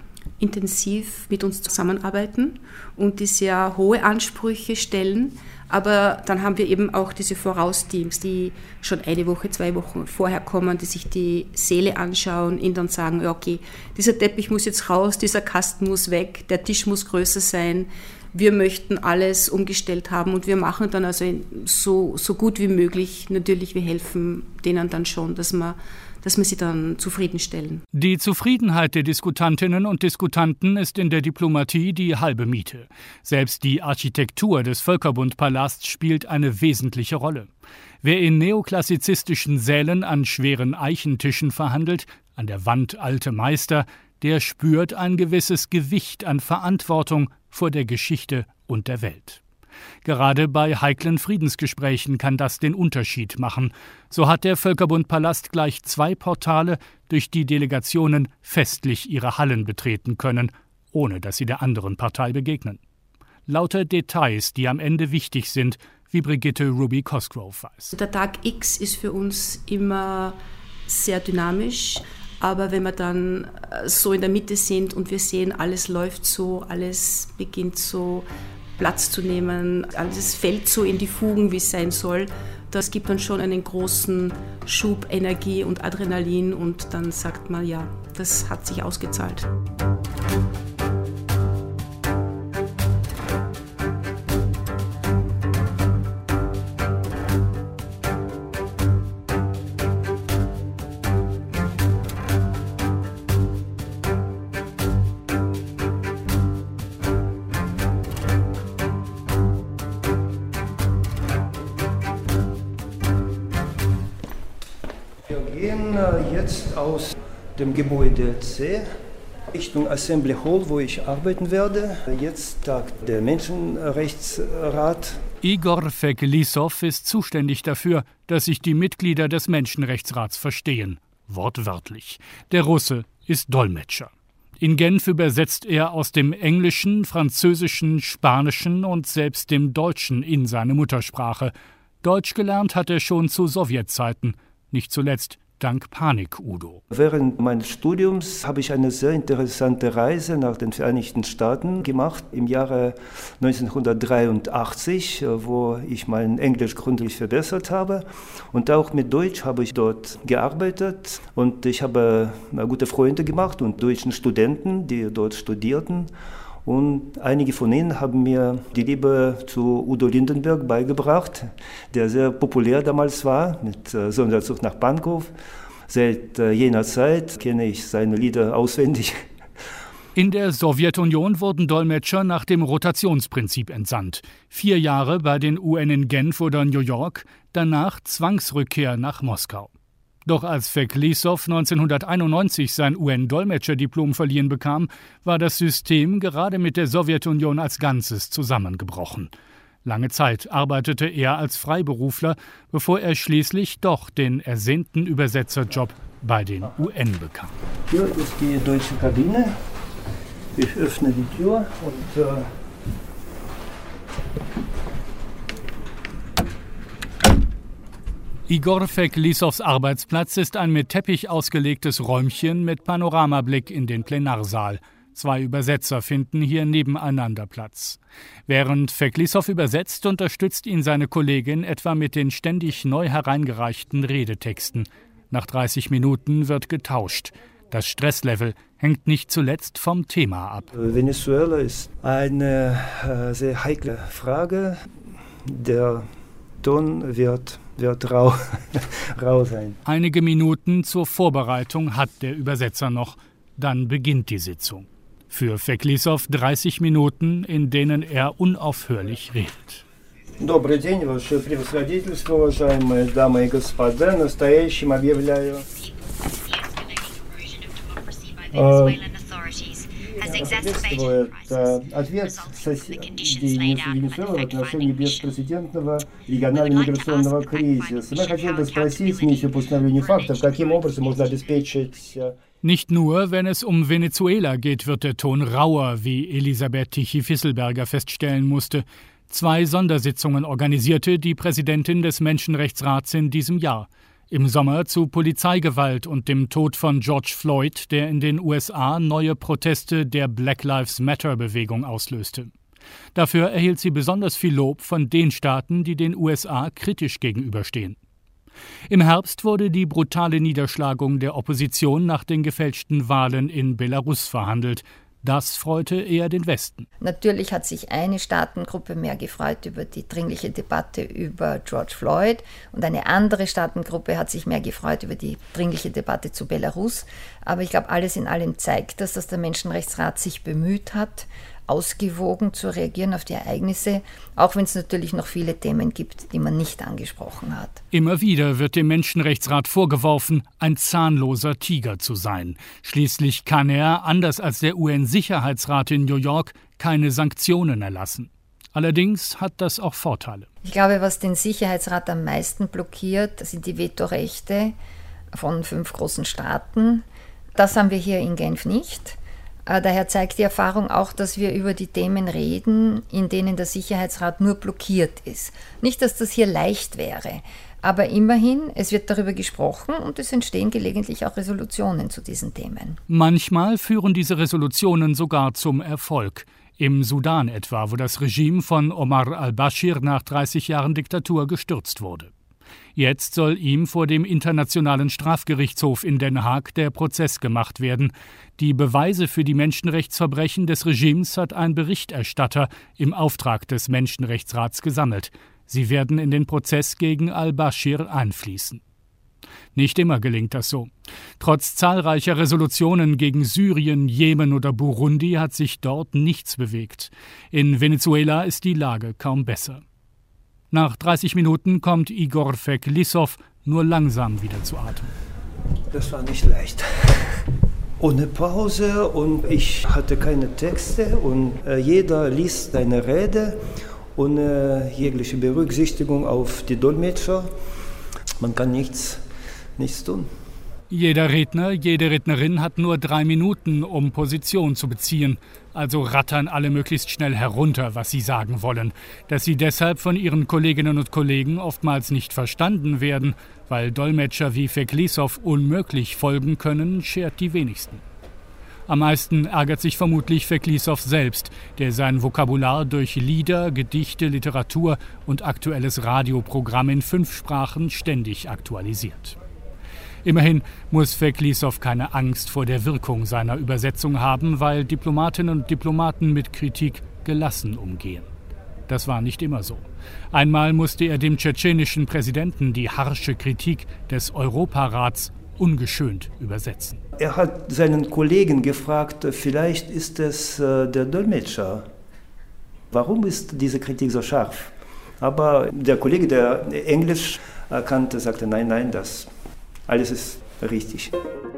[SPEAKER 19] intensiv mit uns zusammenarbeiten und die sehr hohe Ansprüche stellen. Aber dann haben wir eben auch diese Vorausteams, die schon 1 Woche, 2 Wochen vorher kommen, die sich die Säle anschauen, ihnen dann sagen, ja, okay, dieser Teppich muss jetzt raus, dieser Kasten muss weg, der Tisch muss größer sein. Wir möchten alles umgestellt haben und wir machen dann also so gut wie möglich. Natürlich, wir helfen denen dann schon, dass wir sie dann zufriedenstellen.
[SPEAKER 5] Die Zufriedenheit der Diskutantinnen und Diskutanten ist in der Diplomatie die halbe Miete. Selbst die Architektur des Völkerbundpalasts spielt eine wesentliche Rolle. Wer in neoklassizistischen Sälen an schweren Eichentischen verhandelt, an der Wand alte Meister, der spürt ein gewisses Gewicht an Verantwortung vor der Geschichte und der Welt. Gerade bei heiklen Friedensgesprächen kann das den Unterschied machen. So hat der Völkerbundpalast gleich 2 Portale, durch die Delegationen festlich ihre Hallen betreten können, ohne dass sie der anderen Partei begegnen. Lauter Details, die am Ende wichtig sind, wie Brigitte Ruby Cosgrove weiß.
[SPEAKER 19] Der Tag X ist für uns immer sehr dynamisch, aber wenn wir dann so in der Mitte sind und wir sehen, alles läuft so, alles beginnt so Platz zu nehmen, alles fällt so in die Fugen, wie es sein soll, das gibt dann schon einen großen Schub Energie und Adrenalin und dann sagt man, ja, das hat sich ausgezahlt.
[SPEAKER 20] Jetzt aus dem Gebäude C Richtung Assembly Hall, wo ich arbeiten werde. Jetzt tagt der Menschenrechtsrat.
[SPEAKER 5] Igor Fekelisov ist zuständig dafür, dass sich die Mitglieder des Menschenrechtsrats verstehen. Wortwörtlich. Der Russe ist Dolmetscher. In Genf übersetzt er aus dem Englischen, Französischen, Spanischen und selbst dem Deutschen in seine Muttersprache. Deutsch gelernt hat er schon zu Sowjetzeiten, nicht zuletzt dank Panik-Udo.
[SPEAKER 20] Während meines Studiums habe ich eine sehr interessante Reise nach den Vereinigten Staaten gemacht im Jahre 1983, wo ich mein Englisch gründlich verbessert habe. Und auch mit Deutsch habe ich dort gearbeitet und ich habe gute Freunde gemacht und deutschen Studenten, die dort studierten. Und einige von ihnen haben mir die Liebe zu Udo Lindenberg beigebracht, der sehr populär damals war, mit Sonderzug nach Pankow. Seit jener Zeit kenne ich seine Lieder auswendig.
[SPEAKER 5] In der Sowjetunion wurden Dolmetscher nach dem Rotationsprinzip entsandt. 4 Jahre bei den UN in Genf oder New York, danach Zwangsrückkehr nach Moskau. Doch als Fekelisov 1991 sein UN-Dolmetscherdiplom verliehen bekam, war das System gerade mit der Sowjetunion als Ganzes zusammengebrochen. Lange Zeit arbeitete er als Freiberufler, bevor er schließlich doch den ersehnten Übersetzerjob bei den UN bekam.
[SPEAKER 20] Hier ist die deutsche Kabine. Ich öffne die Tür und
[SPEAKER 5] Igor Fekelisovs Arbeitsplatz ist ein mit Teppich ausgelegtes Räumchen mit Panoramablick in den Plenarsaal. 2 Übersetzer finden hier nebeneinander Platz. Während Fekelisov übersetzt, unterstützt ihn seine Kollegin etwa mit den ständig neu hereingereichten Redetexten. Nach 30 Minuten wird getauscht. Das Stresslevel hängt nicht zuletzt vom Thema ab.
[SPEAKER 20] Venezuela ist eine sehr heikle Frage. Der Ton wird rau sein.
[SPEAKER 5] Einige Minuten zur Vorbereitung hat der Übersetzer noch. Dann beginnt die Sitzung. Für Fekelisov 30 Minuten, in denen er unaufhörlich redet.
[SPEAKER 20] Добрый день, Ваше Превосходительство, уважаемые дамы и господа. Настоящим объявляю. Ответ соседей Венесуэлы в отношении беспрецедентного регионального миграционного кризиса. Мы хотели бы спросить миссию по установлению фактов, каким образом можно обеспечить...
[SPEAKER 5] Nicht nur, wenn es um Venezuela geht, wird der Ton rauer, wie Elisabeth Tichy-Fisselberger feststellen musste. 2 Sondersitzungen organisierte die Präsidentin des Menschenrechtsrats in diesem Jahr. Im Sommer zu Polizeigewalt und dem Tod von George Floyd, der in den USA neue Proteste der Black Lives Matter-Bewegung auslöste. Dafür erhielt sie besonders viel Lob von den Staaten, die den USA kritisch gegenüberstehen. Im Herbst wurde die brutale Niederschlagung der Opposition nach den gefälschten Wahlen in Belarus verhandelt. Das freute eher den Westen.
[SPEAKER 9] Natürlich hat sich eine Staatengruppe mehr gefreut über die dringliche Debatte über George Floyd und eine andere Staatengruppe hat sich mehr gefreut über die dringliche Debatte zu Belarus. Aber ich glaube, alles in allem zeigt das, dass der Menschenrechtsrat sich bemüht hat, ausgewogen zu reagieren auf die Ereignisse, auch wenn es natürlich noch viele Themen gibt, die man nicht angesprochen hat.
[SPEAKER 5] Immer wieder wird dem Menschenrechtsrat vorgeworfen, ein zahnloser Tiger zu sein. Schließlich kann er, anders als der UN-Sicherheitsrat in New York, keine Sanktionen erlassen. Allerdings hat das auch Vorteile.
[SPEAKER 9] Ich glaube, was den Sicherheitsrat am meisten blockiert, sind die Vetorechte. von 5 großen Staaten. Das haben wir hier in Genf nicht. Daher zeigt die Erfahrung auch, dass wir über die Themen reden, in denen der Sicherheitsrat nur blockiert ist. Nicht, dass das hier leicht wäre, aber immerhin, es wird darüber gesprochen und es entstehen gelegentlich auch Resolutionen zu diesen Themen.
[SPEAKER 5] Manchmal führen diese Resolutionen sogar zum Erfolg. Im Sudan etwa, wo das Regime von Omar al-Bashir nach 30 Jahren Diktatur gestürzt wurde. Jetzt soll ihm vor dem Internationalen Strafgerichtshof in Den Haag der Prozess gemacht werden. Die Beweise für die Menschenrechtsverbrechen des Regimes hat ein Berichterstatter im Auftrag des Menschenrechtsrats gesammelt. Sie werden in den Prozess gegen al-Bashir einfließen. Nicht immer gelingt das so. Trotz zahlreicher Resolutionen gegen Syrien, Jemen oder Burundi hat sich dort nichts bewegt. In Venezuela ist die Lage kaum besser. Nach 30 Minuten kommt Igor Feklissow nur langsam wieder zu Atem.
[SPEAKER 20] Das war nicht leicht. Ohne Pause und ich hatte keine Texte und jeder liest eine Rede ohne jegliche Berücksichtigung auf die Dolmetscher. Man kann nichts tun.
[SPEAKER 5] Jeder Redner, jede Rednerin hat nur 3 Minuten, um Position zu beziehen. Also rattern alle möglichst schnell herunter, was sie sagen wollen. Dass sie deshalb von ihren Kolleginnen und Kollegen oftmals nicht verstanden werden, weil Dolmetscher wie Feklissow unmöglich folgen können, schert die wenigsten. Am meisten ärgert sich vermutlich Feklissow selbst, der sein Vokabular durch Lieder, Gedichte, Literatur und aktuelles Radioprogramm in 5 Sprachen ständig aktualisiert. Immerhin muss Feklissow keine Angst vor der Wirkung seiner Übersetzung haben, weil Diplomatinnen und Diplomaten mit Kritik gelassen umgehen. Das war nicht immer so. Einmal musste er dem tschetschenischen Präsidenten die harsche Kritik des Europarats ungeschönt übersetzen.
[SPEAKER 20] Er hat seinen Kollegen gefragt, vielleicht ist es der Dolmetscher. Warum ist diese Kritik so scharf? Aber der Kollege, der Englisch kannte, sagte, nein, das alles ist richtig.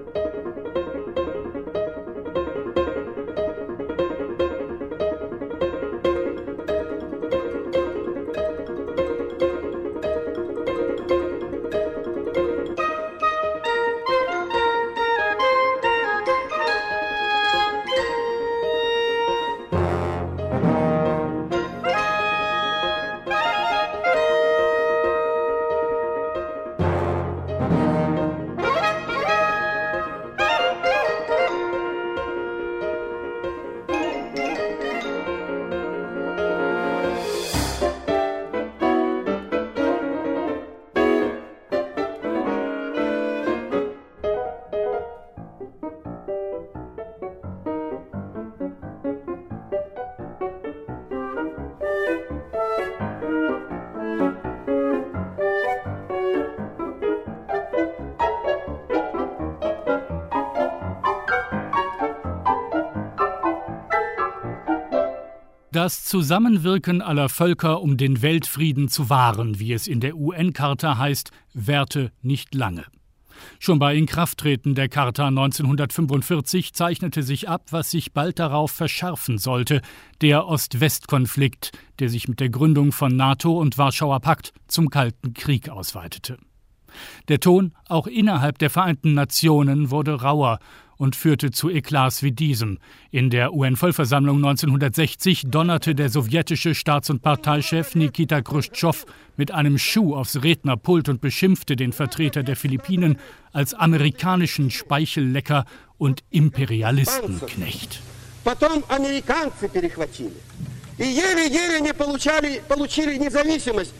[SPEAKER 5] Das Zusammenwirken aller Völker, um den Weltfrieden zu wahren, wie es in der UN-Charta heißt, währte nicht lange. Schon bei Inkrafttreten der Charta 1945 zeichnete sich ab, was sich bald darauf verschärfen sollte, der Ost-West-Konflikt, der sich mit der Gründung von NATO und Warschauer Pakt zum Kalten Krieg ausweitete. Der Ton, auch innerhalb der Vereinten Nationen, wurde rauer und führte zu Eklats wie diesem. In der UN-Vollversammlung 1960 donnerte der sowjetische Staats- und Parteichef Nikita Chruschtschow mit einem Schuh aufs Rednerpult und beschimpfte den Vertreter der Philippinen als amerikanischen Speichellecker und Imperialistenknecht.
[SPEAKER 21] Потом американцы перехватили. И еле-еле не получили независимость.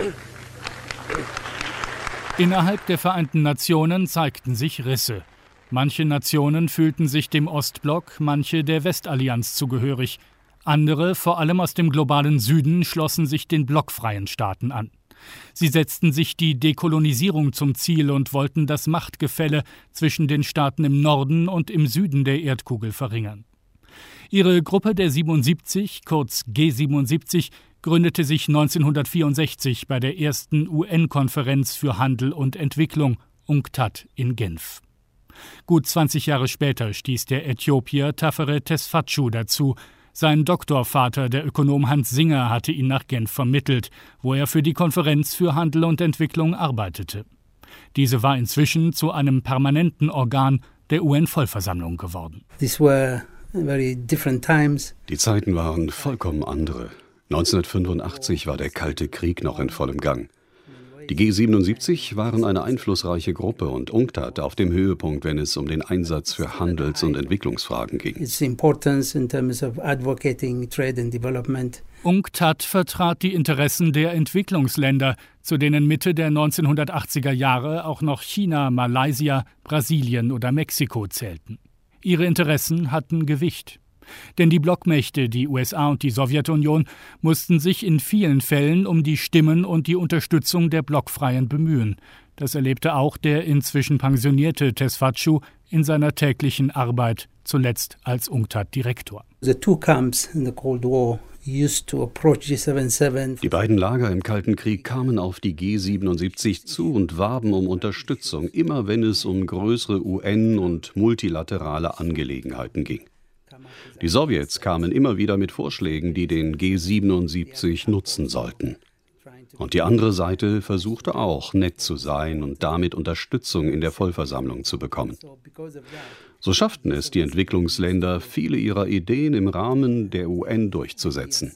[SPEAKER 5] Innerhalb der Vereinten Nationen zeigten sich Risse. Manche Nationen fühlten sich dem Ostblock, manche der Westallianz zugehörig. Andere, vor allem aus dem globalen Süden, schlossen sich den blockfreien Staaten an. Sie setzten sich die Dekolonisierung zum Ziel und wollten das Machtgefälle zwischen den Staaten im Norden und im Süden der Erdkugel verringern. Ihre Gruppe der 77, kurz G77, gründete sich 1964 bei der ersten UN-Konferenz für Handel und Entwicklung, UNCTAD, in Genf. Gut 20 Jahre später stieß der Äthiopier Tafere Tesfatschu dazu. Sein Doktorvater, der Ökonom Hans Singer, hatte ihn nach Genf vermittelt, wo er für die Konferenz für Handel und Entwicklung arbeitete. Diese war inzwischen zu einem permanenten Organ der UN-Vollversammlung geworden.
[SPEAKER 1] Die
[SPEAKER 22] Zeiten waren vollkommen andere. 1985 war der Kalte Krieg noch in vollem Gang. Die G77 waren eine einflussreiche Gruppe und UNCTAD auf dem Höhepunkt, wenn es um den Einsatz für Handels- und Entwicklungsfragen ging.
[SPEAKER 5] UNCTAD vertrat die Interessen der Entwicklungsländer, zu denen Mitte der 1980er Jahre auch noch China, Malaysia, Brasilien oder Mexiko zählten. Ihre Interessen hatten Gewicht. Denn die Blockmächte, die USA und die Sowjetunion, mussten sich in vielen Fällen um die Stimmen und die Unterstützung der Blockfreien bemühen. Das erlebte auch der inzwischen pensionierte Tesfatschou in seiner täglichen Arbeit, zuletzt als UNCTAD-Direktor.
[SPEAKER 22] Die beiden Lager im Kalten Krieg kamen auf die G77 zu und warben um Unterstützung, immer wenn es um größere UN- und multilaterale Angelegenheiten ging. Die Sowjets kamen immer wieder mit Vorschlägen, die den G77 nutzen sollten. Und die andere Seite versuchte auch, nett zu sein und damit Unterstützung in der Vollversammlung zu bekommen. So schafften es die Entwicklungsländer, viele ihrer Ideen im Rahmen der UN durchzusetzen.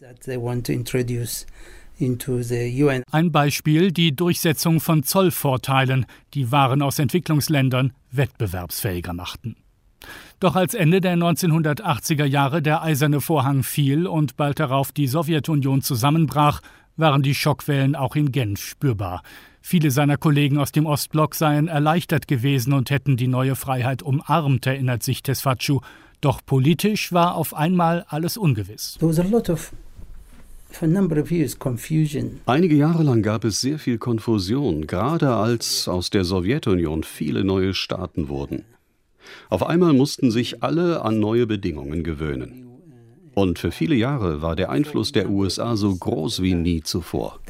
[SPEAKER 5] Ein Beispiel: die Durchsetzung von Zollvorteilen, die Waren aus Entwicklungsländern wettbewerbsfähiger machten. Doch als Ende der 1980er Jahre der Eiserne Vorhang fiel und bald darauf die Sowjetunion zusammenbrach, waren die Schockwellen auch in Genf spürbar. Viele seiner Kollegen aus dem Ostblock seien erleichtert gewesen und hätten die neue Freiheit umarmt, erinnert sich Tesfatschou. Doch politisch war auf einmal alles ungewiss.
[SPEAKER 22] Einige Jahre lang gab es sehr viel Konfusion, gerade als aus der Sowjetunion viele neue Staaten wurden. Auf einmal mussten sich alle an neue Bedingungen gewöhnen. Und für viele Jahre war der Einfluss der USA so groß wie nie zuvor.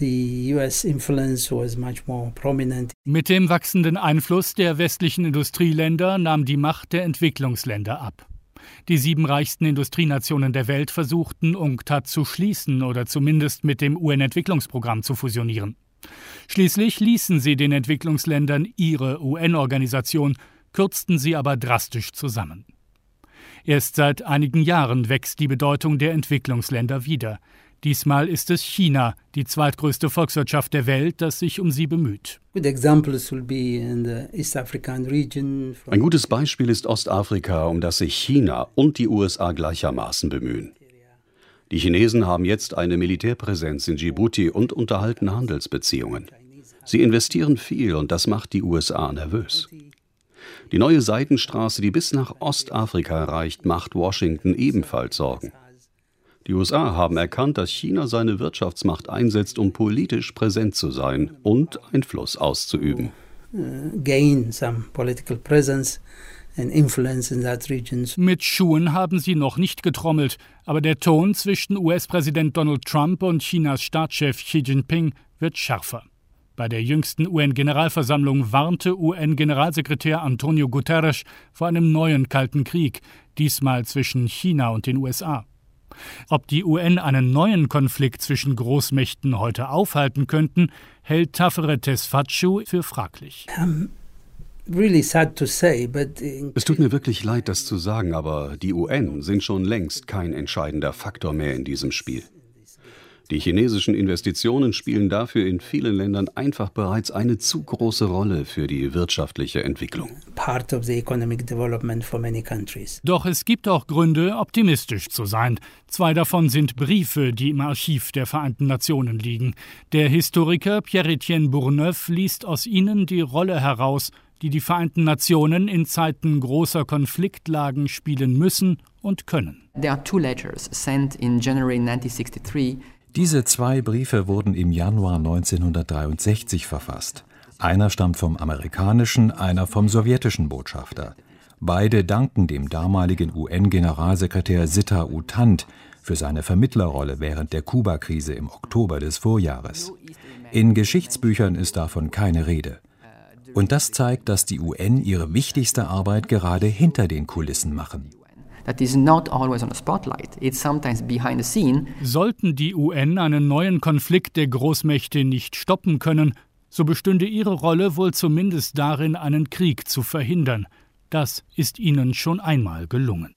[SPEAKER 5] Mit dem wachsenden Einfluss der westlichen Industrieländer nahm die Macht der Entwicklungsländer ab. Die 7 reichsten Industrienationen der Welt versuchten, UNCTAD zu schließen oder zumindest mit dem UN-Entwicklungsprogramm zu fusionieren. Schließlich ließen sie den Entwicklungsländern ihre UN-Organisation, kürzten sie aber drastisch zusammen. Erst seit einigen Jahren wächst die Bedeutung der Entwicklungsländer wieder. Diesmal ist es China, die zweitgrößte Volkswirtschaft der Welt, das sich um sie bemüht.
[SPEAKER 22] Ein gutes Beispiel ist Ostafrika, um das sich China und die USA gleichermaßen bemühen. Die Chinesen haben jetzt eine Militärpräsenz in Djibouti und unterhalten Handelsbeziehungen. Sie investieren viel und das macht die USA nervös. Die neue Seidenstraße, die bis nach Ostafrika reicht, macht Washington ebenfalls Sorgen. Die USA haben erkannt, dass China seine Wirtschaftsmacht einsetzt, um politisch präsent zu sein und Einfluss auszuüben.
[SPEAKER 5] Mit Schuhen haben sie noch nicht getrommelt, aber der Ton zwischen US-Präsident Donald Trump und Chinas Staatschef Xi Jinping wird schärfer. Bei der jüngsten UN-Generalversammlung warnte UN-Generalsekretär Antonio Guterres vor einem neuen Kalten Krieg, diesmal zwischen China und den USA. Ob die UN einen neuen Konflikt zwischen Großmächten heute aufhalten könnten, hält Tafere Tesfatschou für fraglich.
[SPEAKER 22] Es tut mir wirklich leid, das zu sagen, aber die UN sind schon längst kein entscheidender Faktor mehr in diesem Spiel. Die chinesischen Investitionen spielen dafür in vielen Ländern einfach bereits eine zu große Rolle für die wirtschaftliche Entwicklung.
[SPEAKER 5] Doch es gibt auch Gründe, optimistisch zu sein. 2 davon sind Briefe, die im Archiv der Vereinten Nationen liegen. Der Historiker Pierre-Étienne Bourneuf liest aus ihnen die Rolle heraus, die die Vereinten Nationen in Zeiten großer Konfliktlagen spielen müssen und können.
[SPEAKER 12] There are 2 letters sent in January 1963.
[SPEAKER 13] Diese 2 Briefe wurden im Januar 1963 verfasst. Einer stammt vom amerikanischen, einer vom sowjetischen Botschafter. Beide danken dem damaligen UN-Generalsekretär Sitta U Thant für seine Vermittlerrolle während der Kuba-Krise im Oktober des Vorjahres. In Geschichtsbüchern ist davon keine Rede. Und das zeigt, dass die UN ihre wichtigste Arbeit gerade hinter den Kulissen machen.
[SPEAKER 12] That is not always on a spotlight. It's sometimes behind the scene.
[SPEAKER 5] Sollten die UN einen neuen Konflikt der Großmächte nicht stoppen können, So bestünde ihre Rolle wohl zumindest darin, einen Krieg zu verhindern. Das ist ihnen schon einmal gelungen.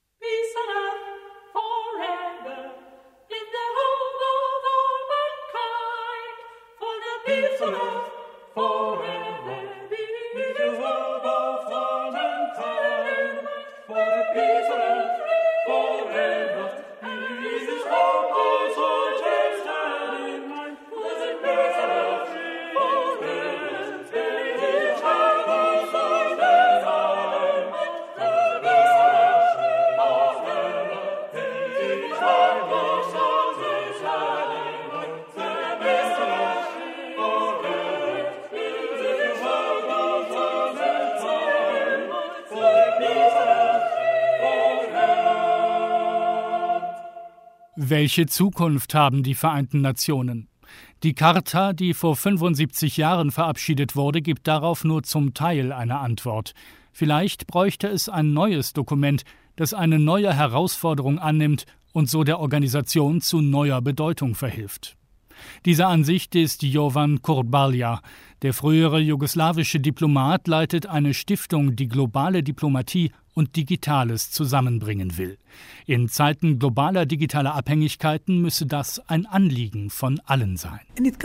[SPEAKER 5] Welche Zukunft haben die Vereinten Nationen? Die Charta, die vor 75 Jahren verabschiedet wurde, gibt darauf nur zum Teil eine Antwort. Vielleicht bräuchte es ein neues Dokument, das eine neue Herausforderung annimmt und so der Organisation zu neuer Bedeutung verhilft. Dieser Ansicht ist Jovan Kurbalja. Der frühere jugoslawische Diplomat leitet eine Stiftung, die globale Diplomatie und Digitales zusammenbringen will. In Zeiten globaler digitaler Abhängigkeiten müsse das ein Anliegen von allen sein.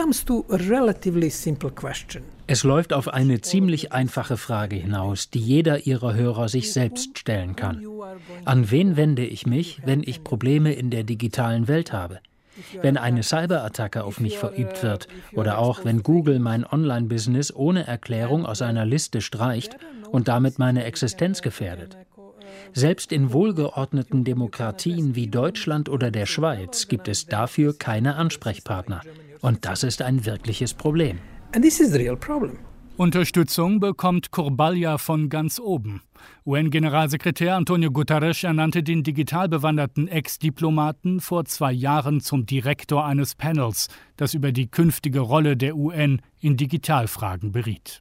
[SPEAKER 1] Es läuft auf eine ziemlich einfache Frage hinaus, die jeder Ihrer Hörer sich selbst stellen kann. An wen wende ich mich, wenn ich Probleme in der digitalen Welt habe? Wenn eine Cyberattacke auf mich verübt wird oder auch wenn Google mein Online-Business ohne Erklärung aus einer Liste streicht und damit meine Existenz gefährdet. Selbst in wohlgeordneten Demokratien wie Deutschland oder der Schweiz gibt es dafür keine Ansprechpartner. Und das ist ein wirkliches Problem.
[SPEAKER 5] Unterstützung bekommt Kurbalja von ganz oben. UN-Generalsekretär Antonio Guterres ernannte den digital bewanderten Ex-Diplomaten vor 2 Jahren zum Direktor eines Panels, das über die künftige Rolle der UN in Digitalfragen beriet.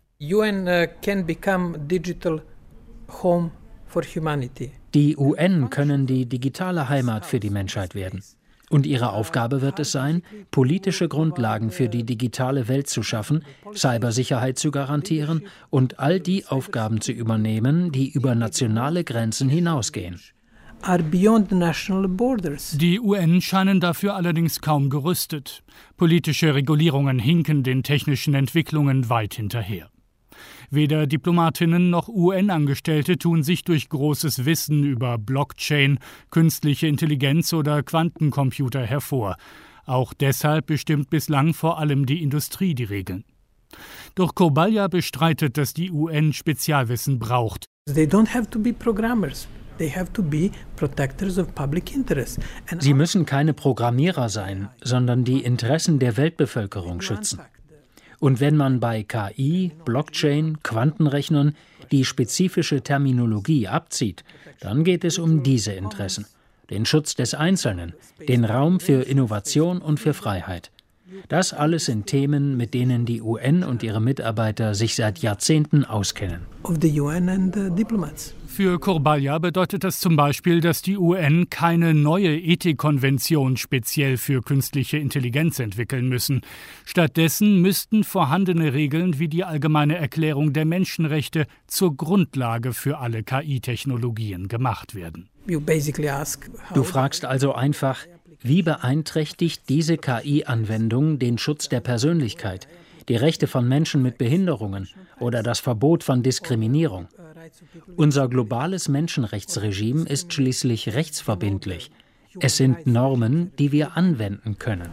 [SPEAKER 1] Die UN können die digitale Heimat für die Menschheit werden. Und ihre Aufgabe wird es sein, politische Grundlagen für die digitale Welt zu schaffen, Cybersicherheit zu garantieren und all die Aufgaben zu übernehmen, die über nationale Grenzen hinausgehen.
[SPEAKER 5] Die UN scheinen dafür allerdings kaum gerüstet. Politische Regulierungen hinken den technischen Entwicklungen weit hinterher. Weder Diplomatinnen noch UN-Angestellte tun sich durch großes Wissen über Blockchain, künstliche Intelligenz oder Quantencomputer hervor. Auch deshalb bestimmt bislang vor allem die Industrie die Regeln. Doch Kurbalja bestreitet, dass die UN Spezialwissen braucht.
[SPEAKER 1] Sie müssen keine Programmierer sein, sondern die Interessen der Weltbevölkerung schützen. Und wenn man bei KI, Blockchain, Quantenrechnern die spezifische Terminologie abzieht, dann geht es um diese Interessen. Den Schutz des Einzelnen, den Raum für Innovation und für Freiheit. Das alles sind Themen, mit denen die UN und ihre Mitarbeiter sich seit Jahrzehnten auskennen.
[SPEAKER 5] Für Kurbalja bedeutet das zum Beispiel, dass die UN keine neue Ethikkonvention speziell für künstliche Intelligenz entwickeln müssen. Stattdessen müssten vorhandene Regeln wie die Allgemeine Erklärung der Menschenrechte zur Grundlage für alle KI-Technologien gemacht werden.
[SPEAKER 1] Du fragst also einfach, wie beeinträchtigt diese KI-Anwendung den Schutz der Persönlichkeit, die Rechte von Menschen mit Behinderungen oder das Verbot von Diskriminierung? Unser globales Menschenrechtsregime ist schließlich rechtsverbindlich. Es sind Normen, die wir anwenden können.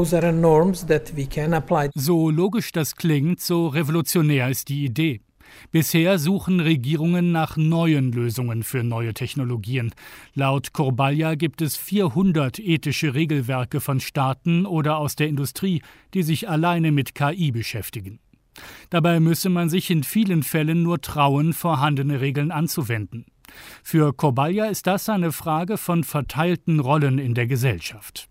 [SPEAKER 5] So logisch das klingt, so revolutionär ist die Idee. Bisher suchen Regierungen nach neuen Lösungen für neue Technologien. Laut Kurbalja gibt es 400 ethische Regelwerke von Staaten oder aus der Industrie, die sich alleine mit KI beschäftigen. Dabei müsse man sich in vielen Fällen nur trauen, vorhandene Regeln anzuwenden. Für Kurbalja ist das eine Frage von verteilten Rollen in der Gesellschaft.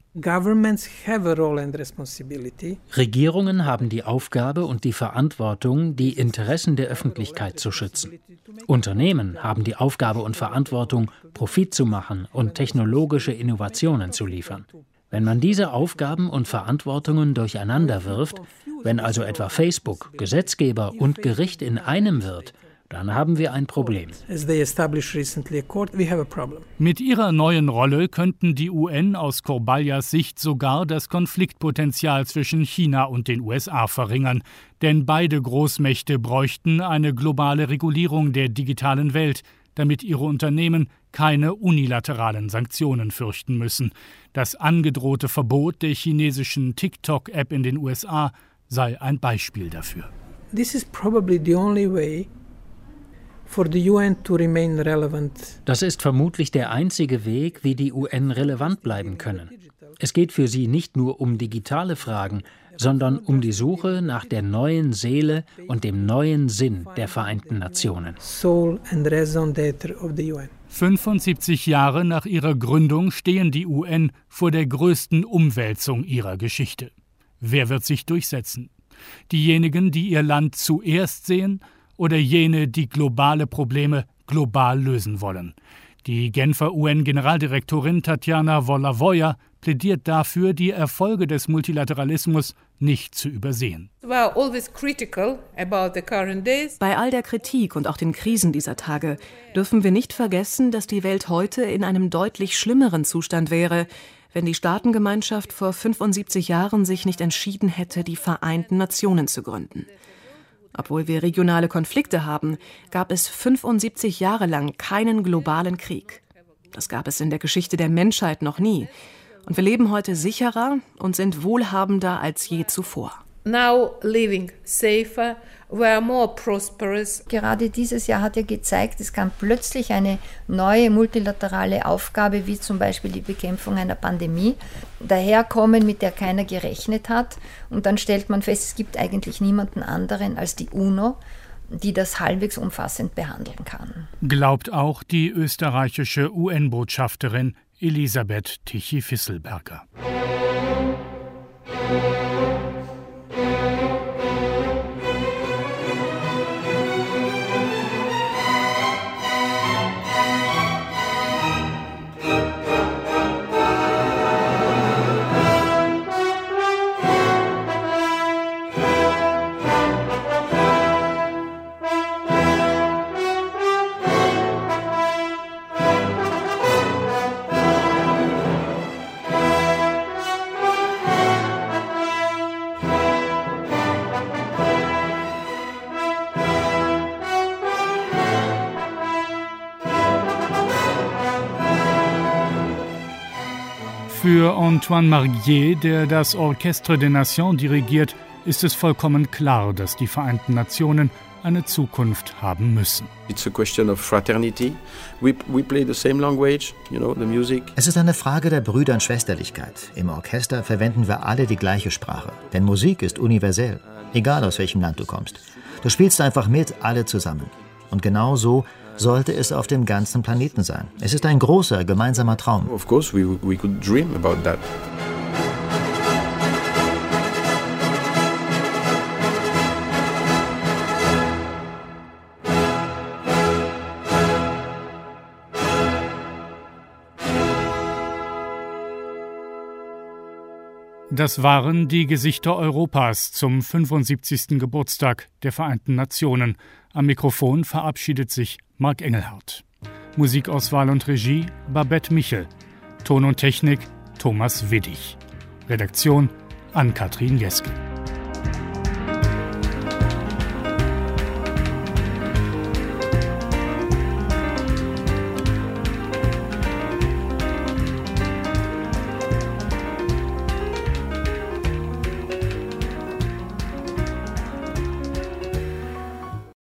[SPEAKER 1] Regierungen haben die Aufgabe und die Verantwortung, die Interessen der Öffentlichkeit zu schützen. Unternehmen haben die Aufgabe und Verantwortung, Profit zu machen und technologische Innovationen zu liefern. Wenn man diese Aufgaben und Verantwortungen durcheinander wirft, Wenn also etwa Facebook Gesetzgeber und Gericht in einem wird, dann haben wir ein Problem.
[SPEAKER 5] Mit ihrer neuen Rolle könnten die UN aus Corballas Sicht sogar das Konfliktpotenzial zwischen China und den USA verringern. Denn beide Großmächte bräuchten eine globale Regulierung der digitalen Welt, damit ihre Unternehmen keine unilateralen Sanktionen fürchten müssen. Das angedrohte Verbot der chinesischen TikTok-App in den USA sei ein Beispiel dafür.
[SPEAKER 2] This is probably the only way for the UN to remain relevant.
[SPEAKER 1] Das ist vermutlich der einzige Weg, wie die UN relevant bleiben können. Es geht für sie nicht nur um digitale Fragen, sondern um die Suche nach der neuen Seele und dem neuen Sinn der Vereinten Nationen.
[SPEAKER 2] Soul and raison d'être of the UN.
[SPEAKER 5] 75 Jahre nach ihrer Gründung stehen die UN vor der größten Umwälzung ihrer Geschichte. Wer wird sich durchsetzen? Diejenigen, die ihr Land zuerst sehen, oder jene, die globale Probleme global lösen wollen? Die Genfer UN-Generaldirektorin Tatjana Wolawoja plädiert dafür, die Erfolge des Multilateralismus nicht zu übersehen.
[SPEAKER 8] Bei all der Kritik und auch den Krisen dieser Tage dürfen wir nicht vergessen, dass die Welt heute in einem deutlich schlimmeren Zustand wäre, wenn die Staatengemeinschaft vor 75 Jahren sich nicht entschieden hätte, die Vereinten Nationen zu gründen. Obwohl wir regionale Konflikte haben, gab es 75 Jahre lang keinen globalen Krieg. Das gab es in der Geschichte der Menschheit noch nie. Und wir leben heute sicherer und sind wohlhabender als je zuvor.
[SPEAKER 18] Now living safer, we are more prosperous.
[SPEAKER 9] Gerade dieses Jahr hat ja gezeigt, es kam plötzlich eine neue multilaterale Aufgabe, wie zum Beispiel die Bekämpfung einer Pandemie, daherkommen, mit der keiner gerechnet hat. Und dann stellt man fest, es gibt eigentlich niemanden anderen als die UNO, die das halbwegs umfassend behandeln kann.
[SPEAKER 5] Glaubt auch die österreichische UN-Botschafterin Elisabeth Tichy-Fisselberger. Für Antoine Marguier, der das Orchestre des Nations dirigiert, ist es vollkommen klar, dass die Vereinten Nationen eine Zukunft haben müssen.
[SPEAKER 6] It's a question of fraternity. We play the same language, you know, the music.
[SPEAKER 7] Es ist eine Frage der Brüder- und Schwesterlichkeit. Im Orchester verwenden wir alle die gleiche Sprache. Denn Musik ist universell, egal aus welchem Land du kommst. Du spielst einfach mit, alle zusammen. Und genau so sollte es auf dem ganzen Planeten sein. Es ist ein großer gemeinsamer Traum.
[SPEAKER 6] Of course, we could dream about that.
[SPEAKER 5] Das waren die Gesichter Europas zum 75. Geburtstag der Vereinten Nationen. Am Mikrofon verabschiedet sich Marc Engelhardt. Musikauswahl und Regie Babette Michel. Ton und Technik Thomas Widdig. Redaktion Ann-Kathrin Jeske.